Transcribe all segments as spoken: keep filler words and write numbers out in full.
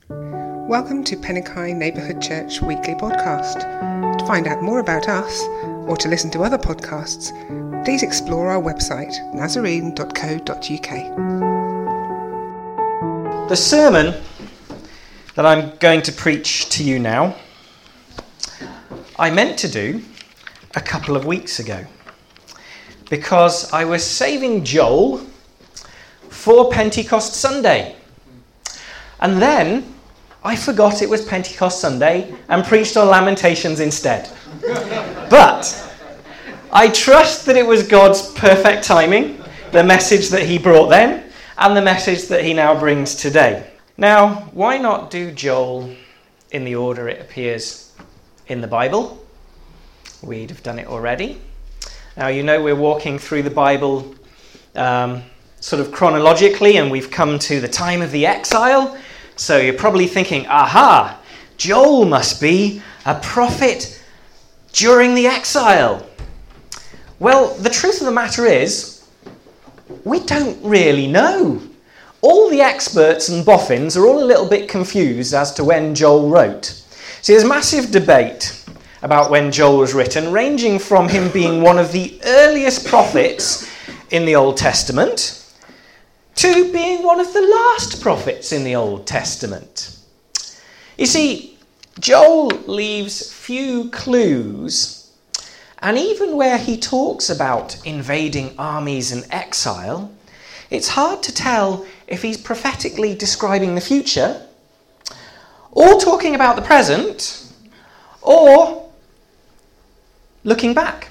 Welcome to Pennycine Neighbourhood Church Weekly Podcast. To find out more about us, or to listen to other podcasts, please explore our website, nazarene dot co dot uk. The sermon that I'm going to preach to you now, I meant to do a couple of weeks ago, because I was saving Joel for Pentecost Sunday. And then I forgot it was Pentecost Sunday and preached on Lamentations instead. But I trust that it was God's perfect timing, the message that he brought then, and the message that he now brings today. Now, why not do Joel in the order it appears in the Bible? We'd have done it already. Now, you know we're walking through the Bible um, sort of chronologically, and we've come to the time of the exile. So you're probably thinking, aha, Joel must be a prophet during the exile. Well, the truth of the matter is, we don't really know. All the experts and boffins are all a little bit confused as to when Joel wrote. See, there's massive debate about when Joel was written, ranging from him being one of the earliest prophets in the Old Testament to being one of the last prophets in the Old Testament. You see, Joel leaves few clues, and even where he talks about invading armies and exile, it's hard to tell if he's prophetically describing the future, or talking about the present, or looking back.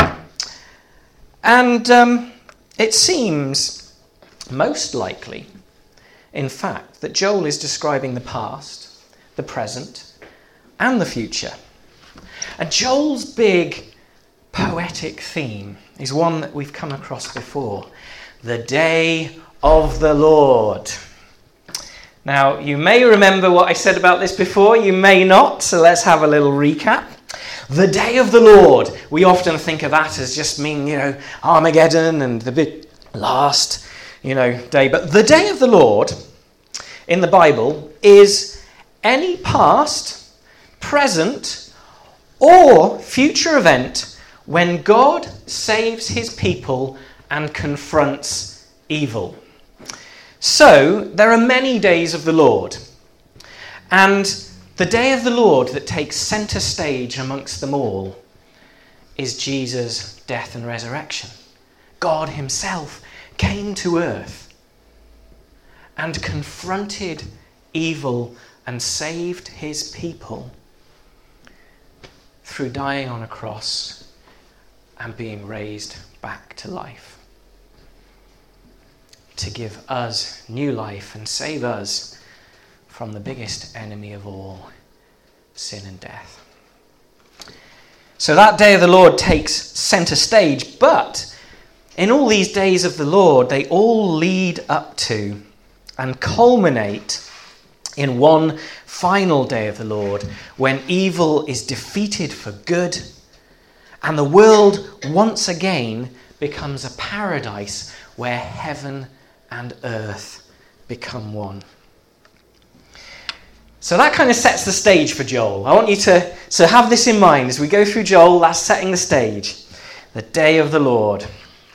And um, it seems most likely, in fact, that Joel is describing the past, the present, and the future. And Joel's big poetic theme is one that we've come across before: the day of the Lord. Now, you may remember what I said about this before, you may not, so let's have a little recap. The day of the Lord. We often think of that as just meaning, you know, Armageddon and the big last you know, day. But the day of the Lord in the Bible is any past, present, or future event when God saves his people and confronts evil. So, there are many days of the Lord. And the day of the Lord that takes centre stage amongst them all is Jesus' death and resurrection. God himself came to earth and confronted evil and saved his people through dying on a cross and being raised back to life, to give us new life and save us from the biggest enemy of all, sin and death. So that day of the Lord takes centre stage, but in all these days of the Lord, they all lead up to and culminate in one final day of the Lord, when evil is defeated for good and the world once again becomes a paradise where heaven and earth become one. So that kind of sets the stage for Joel. I want you to so have this in mind as we go through Joel. That's setting the stage. The day of the Lord.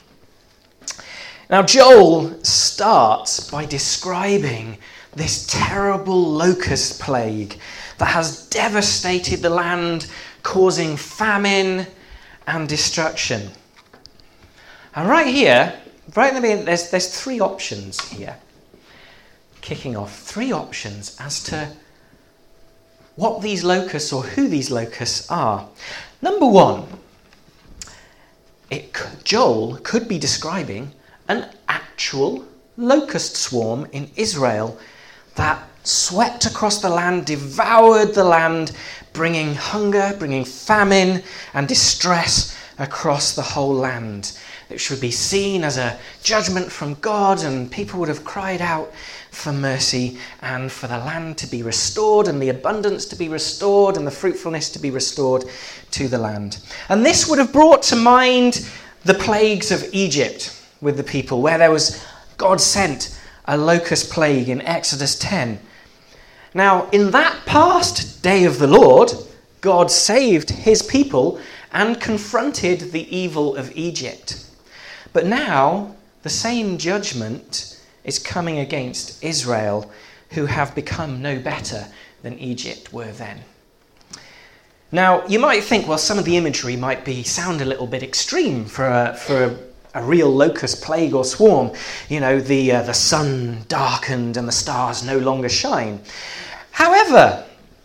Now, Joel starts by describing this terrible locust plague that has devastated the land, causing famine and destruction. And right here, right in the beginning, there's, there's three options here. Kicking off, three options as to what these locusts or who these locusts are. Number one, it could, Joel could be describing an actual locust swarm in Israel that swept across the land, devoured the land, bringing hunger, bringing famine and distress across the whole land. It should be seen as a judgment from God, and people would have cried out for mercy and for the land to be restored and the abundance to be restored and the fruitfulness to be restored to the land. And this would have brought to mind the plagues of Egypt with the people, where there was God sent a locust plague in Exodus ten. Now, in that past day of the Lord, God saved his people and confronted the evil of Egypt. But now, the same judgment is coming against Israel, who have become no better than Egypt were then. Now, you might think, well, some of the imagery might be sound a little bit extreme for a, for a, a real locust plague or swarm. You know, the uh, the sun darkened and the stars no longer shine. However,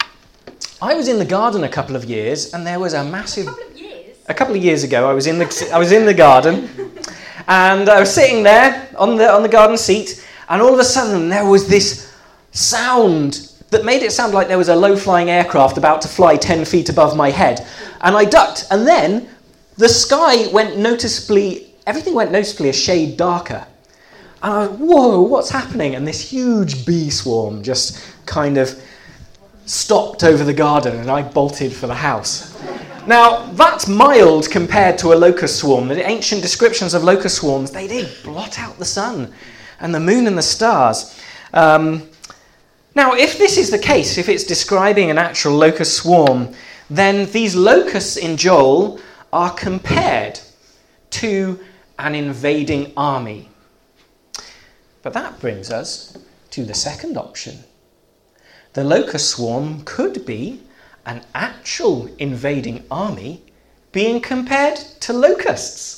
I was in the garden a couple of years, and there was a massive. A couple of years. A couple of years ago, I was in the I was in the garden, and I was sitting there on the on the garden seat, and all of a sudden there was this sound that made it sound like there was a low-flying aircraft about to fly ten feet above my head. And I ducked, and then the sky went noticeably, everything went noticeably a shade darker. And I was, whoa, what's happening? And this huge bee swarm just kind of stopped over the garden, and I bolted for the house. Now, that's mild compared to a locust swarm. The ancient descriptions of locust swarms, they did blot out the sun and the moon and the stars. Um... Now, if this is the case, if it's describing an actual locust swarm, then these locusts in Joel are compared to an invading army. But that brings us to the second option. The locust swarm could be an actual invading army being compared to locusts.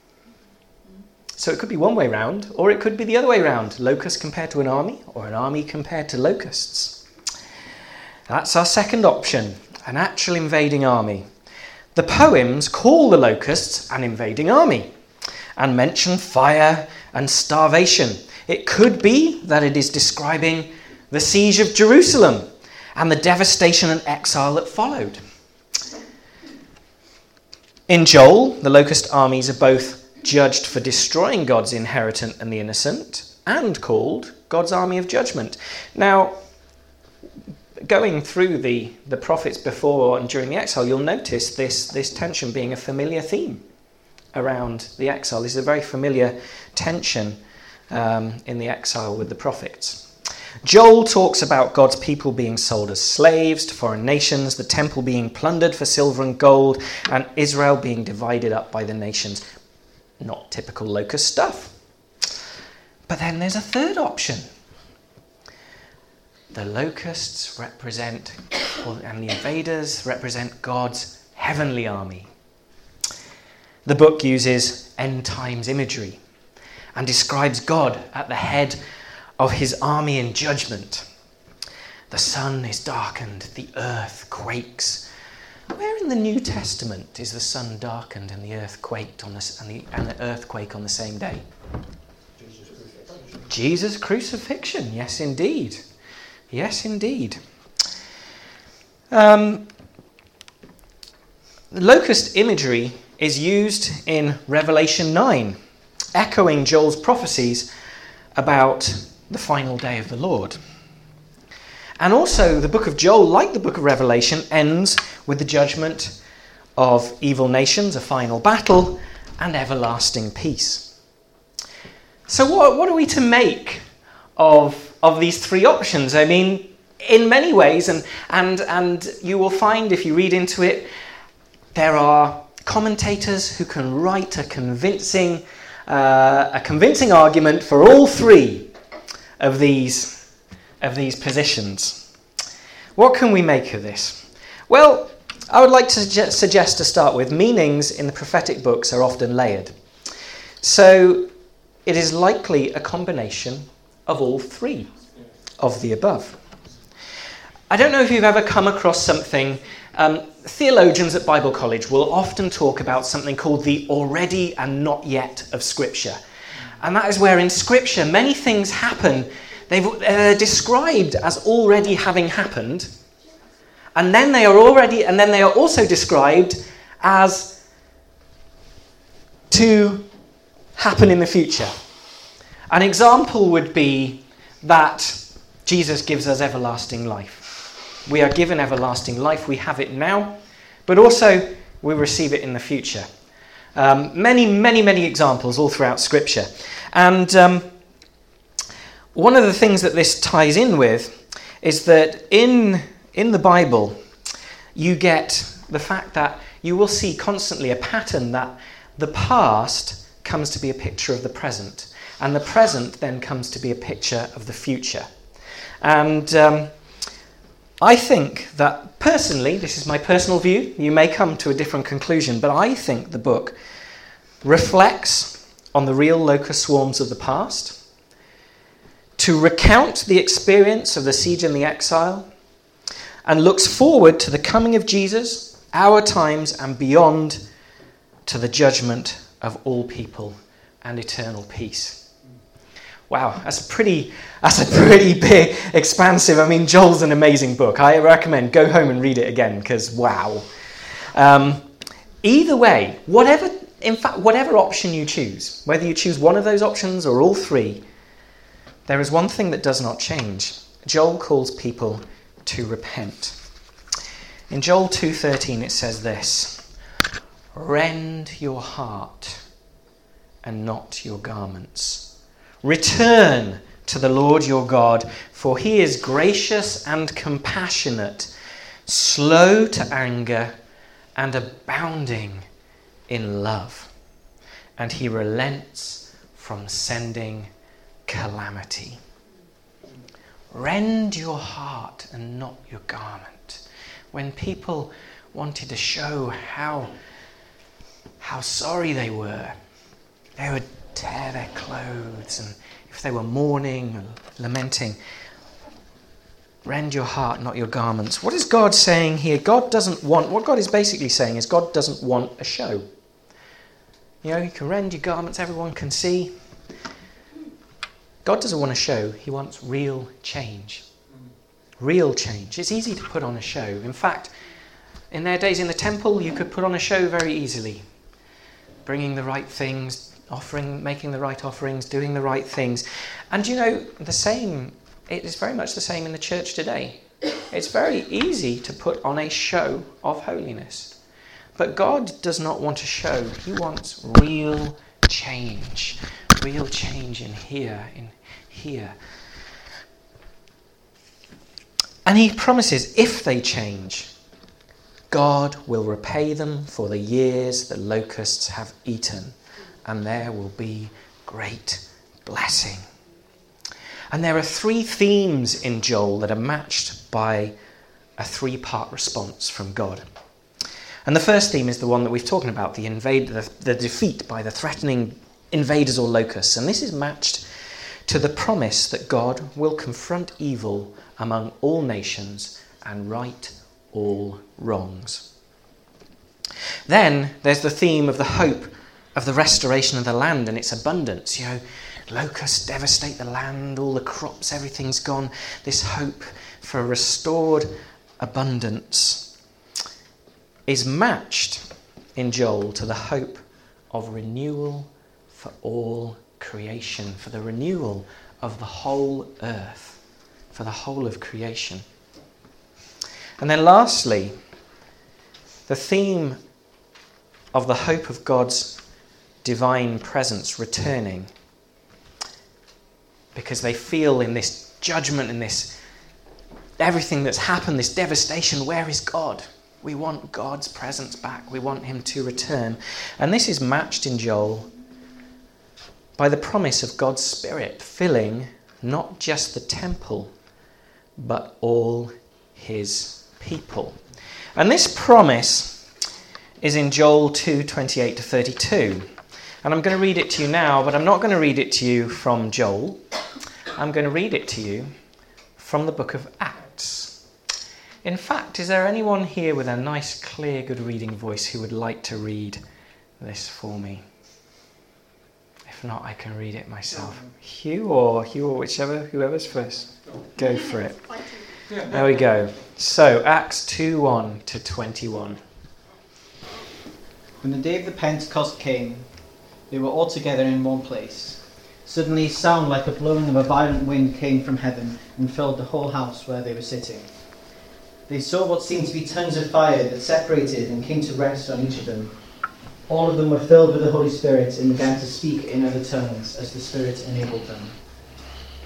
So it could be one way round, or it could be the other way round. Locusts compared to an army, or an army compared to locusts. That's our second option, an actual invading army. The poems call the locusts an invading army and mention fire and starvation. It could be that it is describing the siege of Jerusalem and the devastation and exile that followed. In Joel, the locust armies are both judged for destroying God's inheritance and the innocent, and called God's army of judgment. Now, going through the, the prophets before and during the exile, you'll notice this, this tension being a familiar theme around the exile. This is a very familiar tension um, in the exile with the prophets. Joel talks about God's people being sold as slaves to foreign nations, the temple being plundered for silver and gold, and Israel being divided up by the nations. Not typical locust stuff. But then there's a third option. The locusts represent, and the invaders represent God's heavenly army. The book uses end times imagery and describes God at the head of his army in judgment. The sun is darkened, the earth quakes. Where in the New Testament is the sun darkened and the earth quaked on the, and, the, and the earthquake on the same day? Jesus' crucifixion, yes indeed. Yes indeed. Um, locust imagery is used in Revelation nine, echoing Joel's prophecies about the final day of the Lord. And also, the book of Joel, like the book of Revelation, ends with the judgment of evil nations, a final battle, and everlasting peace. So what, what are we to make of, of these three options? I mean, in many ways, and, and, and you will find if you read into it, there are commentators who can write a convincing, uh, a convincing argument for all three of these of these positions. What can we make of this? Well, I would like to suggest, suggest to start with, meanings in the prophetic books are often layered. So it is likely a combination of all three of the above. I don't know if you've ever come across something, um, theologians at Bible College will often talk about something called the already and not yet of Scripture. And that is where in Scripture many things happen. They're described as already having happened, and then they are already, and then they are also described as to happen in the future. An example would be that Jesus gives us everlasting life. We are given everlasting life. We have it now, but also we receive it in the future. Um, many, many, many examples all throughout Scripture, and. Um, One of the things that this ties in with is that in, in the Bible, you get the fact that you will see constantly a pattern that the past comes to be a picture of the present, and the present then comes to be a picture of the future. And um, I think that personally, this is my personal view, you may come to a different conclusion, but I think the book reflects on the real locust swarms of the past, to recount the experience of the siege and the exile, and looks forward to the coming of Jesus, our times, and beyond to the judgment of all people and eternal peace. Wow, that's a pretty, that's a pretty big, expansive. I mean, Joel's an amazing book. I recommend go home and read it again because wow. Um, either way, whatever, in fact, whatever option you choose, whether you choose one of those options or all three, there is one thing that does not change. Joel calls people to repent. In Joel two thirteen it says this, "Rend your heart and not your garments. Return to the Lord your God, for he is gracious and compassionate, slow to anger and abounding in love, and he relents from sending calamity." Rend your heart and not your garment. When people wanted to show how, how sorry they were, they would tear their clothes, and if they were mourning and lamenting, rend your heart, not your garments. What is God saying here? God doesn't want, what God is basically saying is God doesn't want a show. You know, you can rend your garments, everyone can see. God doesn't want a show, he wants real change. Real change. It's easy to put on a show. In fact, in their days in the temple, you could put on a show very easily. Bringing the right things, offering, making the right offerings, doing the right things. And you know, the same, it is very much the same in the church today. It's very easy to put on a show of holiness. But God does not want a show. He wants real change. Real change in here, in here. And he promises if they change, God will repay them for the years the locusts have eaten, and there will be great blessing. And there are three themes in Joel that are matched by a three-part response from God. And the first theme is the one that we've talked about, the invade, the, the defeat by the threatening invaders or locusts. And this is matched to the promise that God will confront evil among all nations and right all wrongs. Then there's the theme of the hope of the restoration of the land and its abundance. You know, locusts devastate the land, all the crops, everything's gone. This hope for a restored abundance is matched in Joel to the hope of renewal for all creation, for the renewal of the whole earth, for the whole of creation. And then lastly, the theme of the hope of God's divine presence returning, because they feel in this judgment, in this everything that's happened, this devastation, where is God? We want God's presence back. We want him to return. And this is matched in Joel by the promise of God's Spirit filling not just the temple, but all his people. And this promise is in Joel two, twenty-eight to thirty-two. And I'm going to read it to you now, but I'm not going to read it to you from Joel. I'm going to read it to you from the book of Acts. In fact, is there anyone here with a nice, clear, good reading voice who would like to read this for me? If not, I can read it myself. Hugh or Hugh or whichever, whoever's first. Go for it. There we go. So, Acts two, one to twenty-one. When the day of the Pentecost came, they were all together in one place. Suddenly a sound like a blowing of a violent wind came from heaven and filled the whole house where they were sitting. They saw what seemed to be tongues of fire that separated and came to rest on each of them. All of them were filled with the Holy Spirit and began to speak in other tongues as the Spirit enabled them.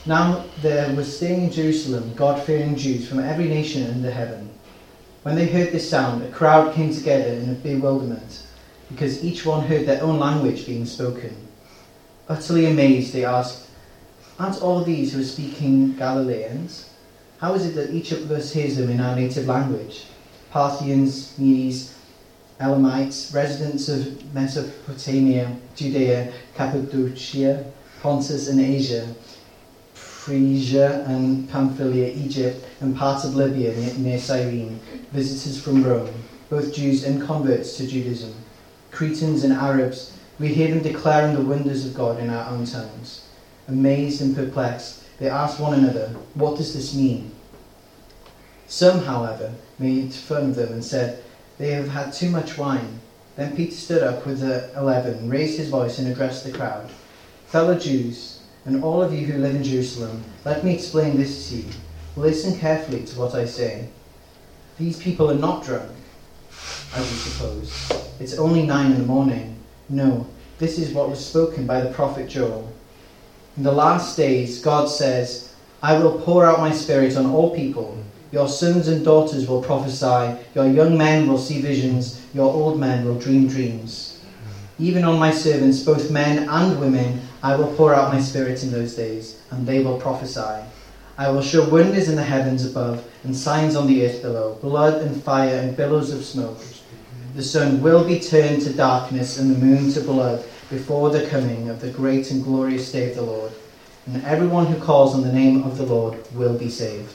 Now there was staying in Jerusalem God-fearing Jews from every nation under heaven. When they heard this sound, a crowd came together in a bewilderment, because each one heard their own language being spoken. Utterly amazed, they asked, "Aren't all these who are speaking Galileans? How is it that each of us hears them in our native language? Parthians, Medes, Elamites, residents of Mesopotamia, Judea, Cappadocia, Pontus and Asia, Phrygia and Pamphylia, Egypt, and parts of Libya near Cyrene, visitors from Rome, both Jews and converts to Judaism, Cretans and Arabs, we hear them declaring the wonders of God in our own tongues." Amazed and perplexed, they asked one another, "What does this mean?" Some, however, made fun of them and said, "They have had too much wine." Then Peter stood up with the eleven, raised his voice and addressed the crowd. "Fellow Jews, and all of you who live in Jerusalem, let me explain this to you. Listen carefully to what I say. These people are not drunk, as you suppose. It's only nine in the morning. No, this is what was spoken by the prophet Joel. In the last days, God says, "I will pour out my spirit on all people. Your sons and daughters will prophesy, your young men will see visions, your old men will dream dreams. Even on my servants, both men and women, I will pour out my spirit in those days, and they will prophesy. I will show wonders in the heavens above and signs on the earth below, blood and fire and billows of smoke. The sun will be turned to darkness and the moon to blood before the coming of the great and glorious day of the Lord. And everyone who calls on the name of the Lord will be saved."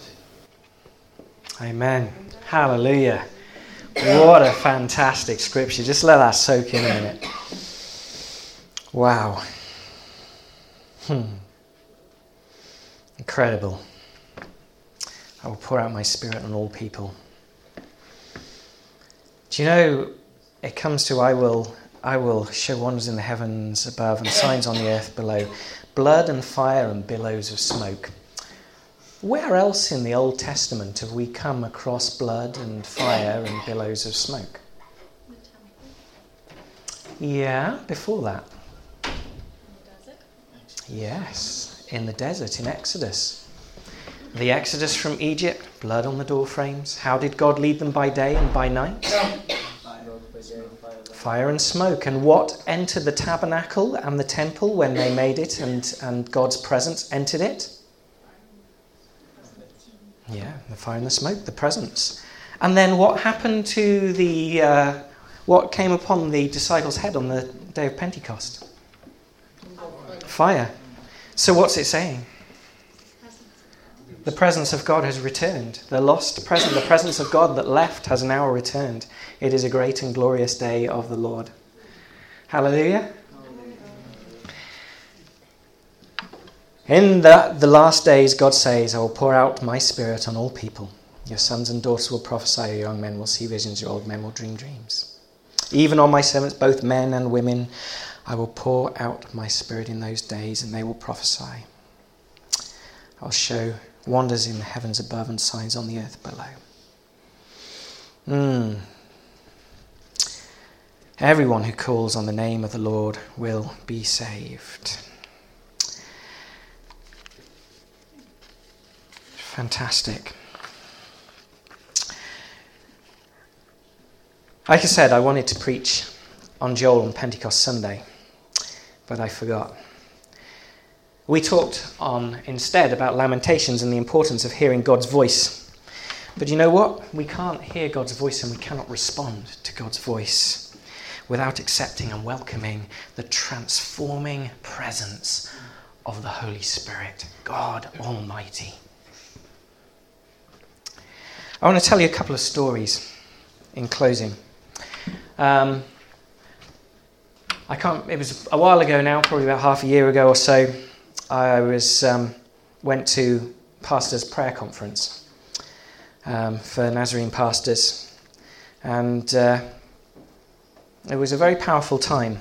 Amen. Hallelujah. What a fantastic scripture. Just let that soak in a minute. Wow. Hmm. Incredible. I will pour out my spirit on all people. Do you know, it comes to I will I will show wonders in the heavens above and signs on the earth below, blood and fire and billows of smoke. Where else in the Old Testament have we come across blood and fire and billows of smoke? Yeah, before that. In the desert? Yes, in the desert, in Exodus. The Exodus from Egypt, blood on the door frames. How did God lead them by day and by night? Fire and smoke. And what entered the tabernacle and the temple when they made it and, and God's presence entered it? Yeah, the fire and the smoke, the presence. And then what happened to the, uh, what came upon the disciples' head on the day of Pentecost? Fire. So what's it saying? The presence of God has returned. The lost presence, the presence of God that left has now returned. It is a great and glorious day of the Lord. Hallelujah. In the, the last days, God says, "I will pour out my spirit on all people. Your sons and daughters will prophesy, your young men will see visions, your old men will dream dreams. Even on my servants, both men and women, I will pour out my spirit in those days, and they will prophesy. I'll show wonders in the heavens above and signs on the earth below." Mm. Everyone who calls on the name of the Lord will be saved. Fantastic. Like I said, I wanted to preach on Joel on Pentecost Sunday, but I forgot. We talked on instead about Lamentations and the importance of hearing God's voice. But you know what? We can't hear God's voice and we cannot respond to God's voice without accepting and welcoming the transforming presence of the Holy Spirit, God Almighty. I want to tell you a couple of stories in closing. Um, I can't. It was a while ago now, probably about half a year ago or so. I was um, went to pastors' prayer conference um, for Nazarene pastors, and uh, it was a very powerful time.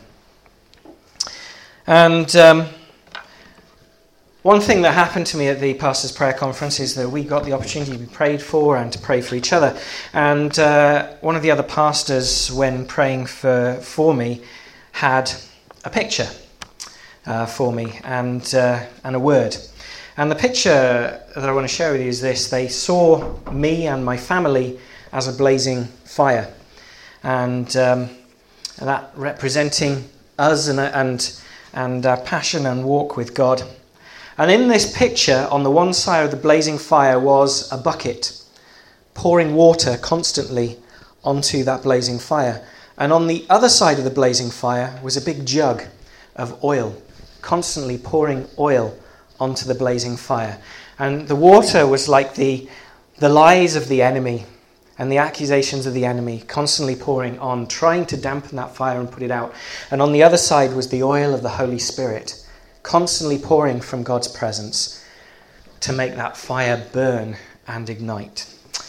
And um, one thing that happened to me at the pastors' prayer conference is that we got the opportunity to be prayed for and to pray for each other. And uh, one of the other pastors, when praying for for me, had a picture uh, for me and uh, and a word. And the picture that I want to share with you is this. They saw me and my family as a blazing fire. And um, that representing us and, and, and our passion and walk with God. And in this picture, on the one side of the blazing fire was a bucket, pouring water constantly onto that blazing fire. And on the other side of the blazing fire was a big jug of oil, constantly pouring oil onto the blazing fire. And the water was like the, the lies of the enemy and the accusations of the enemy constantly pouring on, trying to dampen that fire and put it out. And on the other side was the oil of the Holy Spirit, constantly pouring from God's presence to make that fire burn and ignite.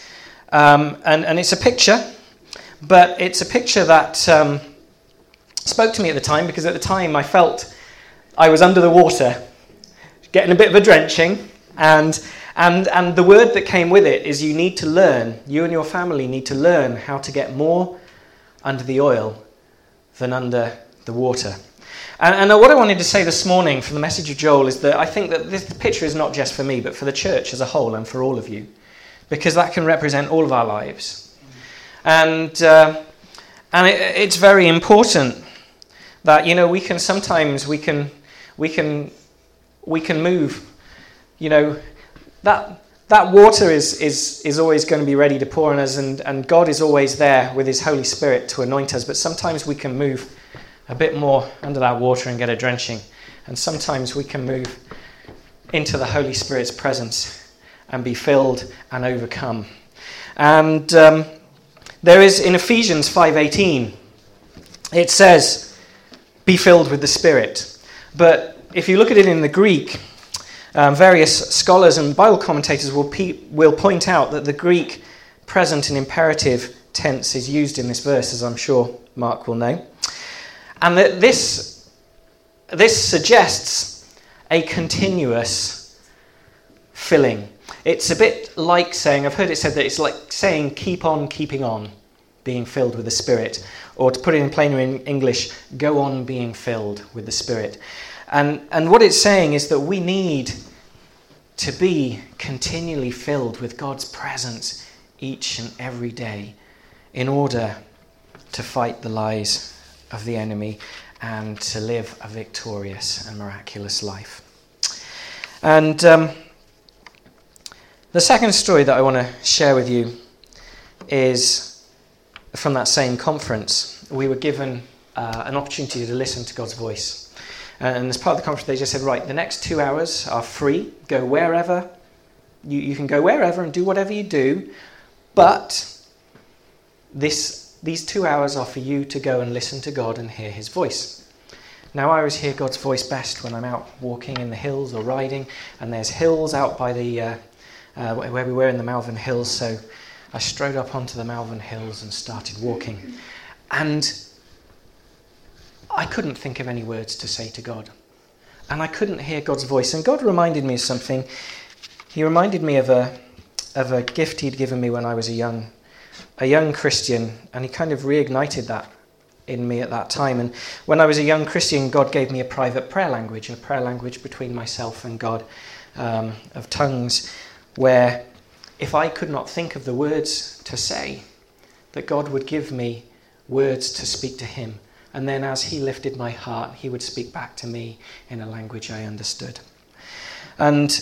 Um, and, and it's a picture, but it's a picture that um, spoke to me at the time, because at the time I felt I was under the water, getting a bit of a drenching, and and and the word that came with it is you need to learn, you and your family need to learn how to get more under the oil than under the water. And, and what I wanted to say this morning from the message of Joel is that I think that this picture is not just for me, but for the church as a whole and for all of you, because that can represent all of our lives. And uh, and it, it's very important that, you know, we can sometimes we can we can we can move. You know, that that water is is is always going to be ready to pour on us, and, and God is always there with his Holy Spirit to anoint us. But sometimes we can move a bit more under that water and get a drenching. And sometimes we can move into the Holy Spirit's presence and be filled and overcome. And um, there is, in Ephesians five eighteen, it says, be filled with the Spirit. But if you look at it in the Greek, um, various scholars and Bible commentators will, pe- will point out that the Greek present and imperative tense is used in this verse, as I'm sure Mark will know. And that this, this suggests a continuous filling. It's a bit like saying, I've heard it said that it's like saying keep on keeping on being filled with the Spirit. Or to put it in plainer in English, go on being filled with the Spirit. And, and what it's saying is that we need to be continually filled with God's presence each and every day in order to fight the lies of the enemy and to live a victorious and miraculous life. And um, the second story that I want to share with you is from that same conference. We were given uh, an opportunity to listen to God's voice. And as part of the conference, they just said, right, the next two hours are free. Go wherever. You, you can go wherever and do whatever you do. But this these two hours are for you to go and listen to God and hear his voice. Now, I always hear God's voice best when I'm out walking in the hills or riding. And there's hills out by the uh, uh, where we were in the Malvern Hills. So I strode up onto the Malvern Hills and started walking. And I couldn't think of any words to say to God. And I couldn't hear God's voice. And God reminded me of something. He reminded me of a of a gift he'd given me when I was a young a young Christian. And he kind of reignited that in me at that time. And when I was a young Christian, God gave me a private prayer language, a prayer language between myself and God, um, of tongues, where if I could not think of the words to say, that God would give me words to speak to him. And then as he lifted my heart, he would speak back to me in a language I understood. And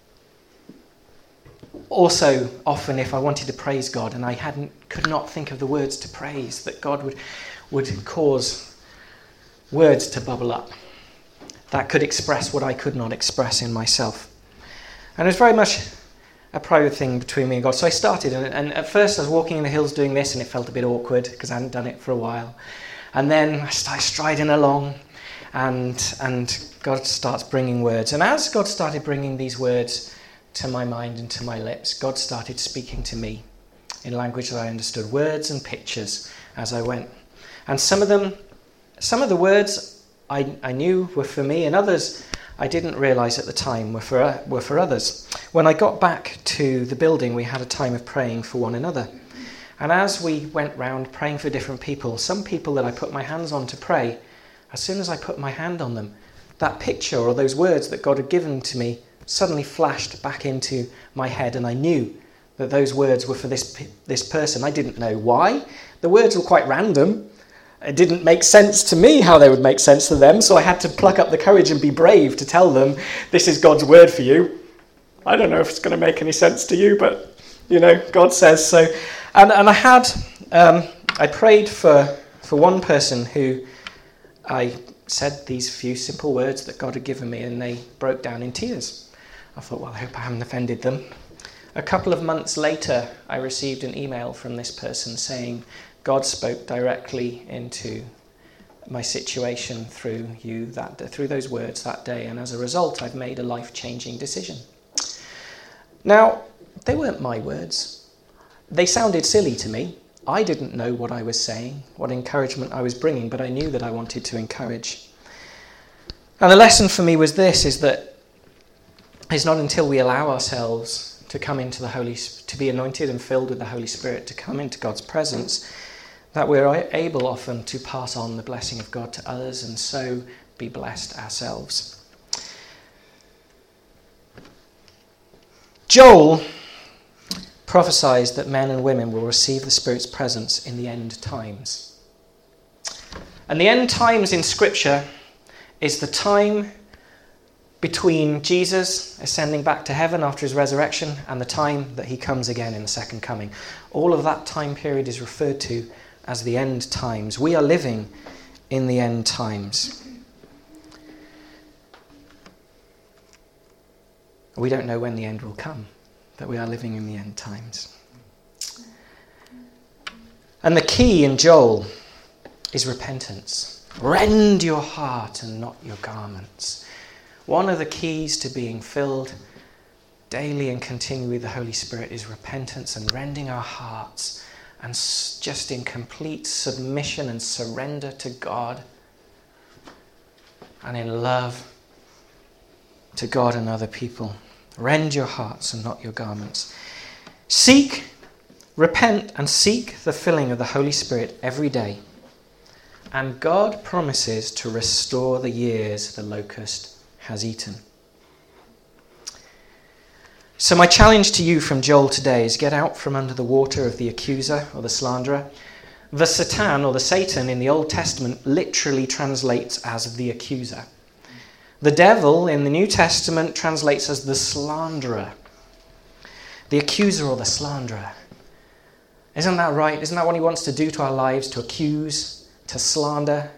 also, often if I wanted to praise God and I hadn't, could not think of the words to praise, that God would, would cause words to bubble up that could express what I could not express in myself. And it was very much a private thing between me and God. So I started, and, and at first I was walking in the hills doing this, and it felt a bit awkward because I hadn't done it for a while. And then I started striding along, and and God starts bringing words. And as God started bringing these words to my mind and to my lips, God started speaking to me in language that I understood, words and pictures as I went. And some of them, some of the words I, I knew were for me, and others I didn't realise at the time were for were for others. When I got back to the building, we had a time of praying for one another. And as we went round praying for different people, some people that I put my hands on to pray, as soon as I put my hand on them, that picture or those words that God had given to me suddenly flashed back into my head, and I knew that those words were for this this person. I didn't know why. The words were quite random. It didn't make sense to me how they would make sense to them, so I had to pluck up the courage and be brave to tell them, this is God's word for you. I don't know if it's going to make any sense to you, but, you know, God says so. And, and I had, um, I prayed for, for one person who I said these few simple words that God had given me, and they broke down in tears. I thought, well, I hope I haven't offended them. A couple of months later, I received an email from this person saying, God spoke directly into my situation through you that through those words that day, and as a result, I've made a life-changing decision. Now, they weren't my words. They sounded silly to me. I didn't know what I was saying, what encouragement I was bringing, but I knew that I wanted to encourage. And the lesson for me was this, is that it's not until we allow ourselves to come into the Holy, to be anointed and filled with the Holy Spirit, to come into God's presence, that we're able often to pass on the blessing of God to others and so be blessed ourselves. Joel prophesies that men and women will receive the Spirit's presence in the end times. And the end times in Scripture is the time between Jesus ascending back to heaven after his resurrection and the time that he comes again in the second coming. All of that time period is referred to as the end times. We are living in the end times. We don't know when the end will come, but we are living in the end times. And the key in Joel is repentance. Rend your heart and not your garments. One of the keys to being filled daily and continually with the Holy Spirit is repentance and rending our hearts and just in complete submission and surrender to God and in love to God and other people. Rend your hearts and not your garments. Seek, repent and seek the filling of the Holy Spirit every day. And God promises to restore the years the locust has eaten. So my challenge to you from Joel today is get out from under the water of the accuser or the slanderer. The Satan or the Satan in the Old Testament literally translates as the accuser. The devil in the New Testament translates as the slanderer. The accuser or the slanderer. Isn't that right? Isn't that what he wants to do to our lives? To accuse, to slander?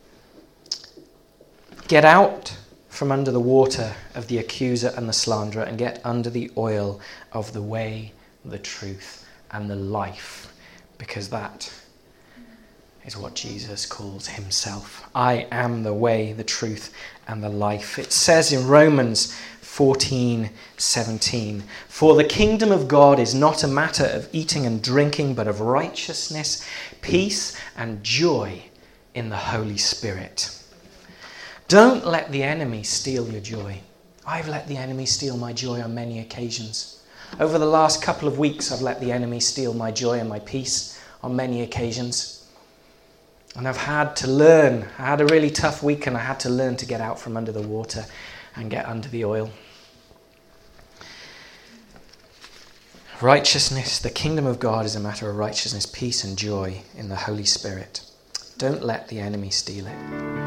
Get out from under the water of the accuser and the slanderer and get under the oil of the way, the truth, and the life, because that is what Jesus calls himself. I am the way, the truth, and the life. It says in Romans fourteen seventeen, for the kingdom of God is not a matter of eating and drinking, but of righteousness, peace, and joy in the Holy Spirit. Don't let the enemy steal your joy. I've let the enemy steal my joy on many occasions. Over the last couple of weeks, I've let the enemy steal my joy and my peace on many occasions. And I've had to learn. I had a really tough week and I had to learn to get out from under the water and get under the oil. Righteousness, the kingdom of God is a matter of righteousness, peace and joy in the Holy Spirit. Don't let the enemy steal it.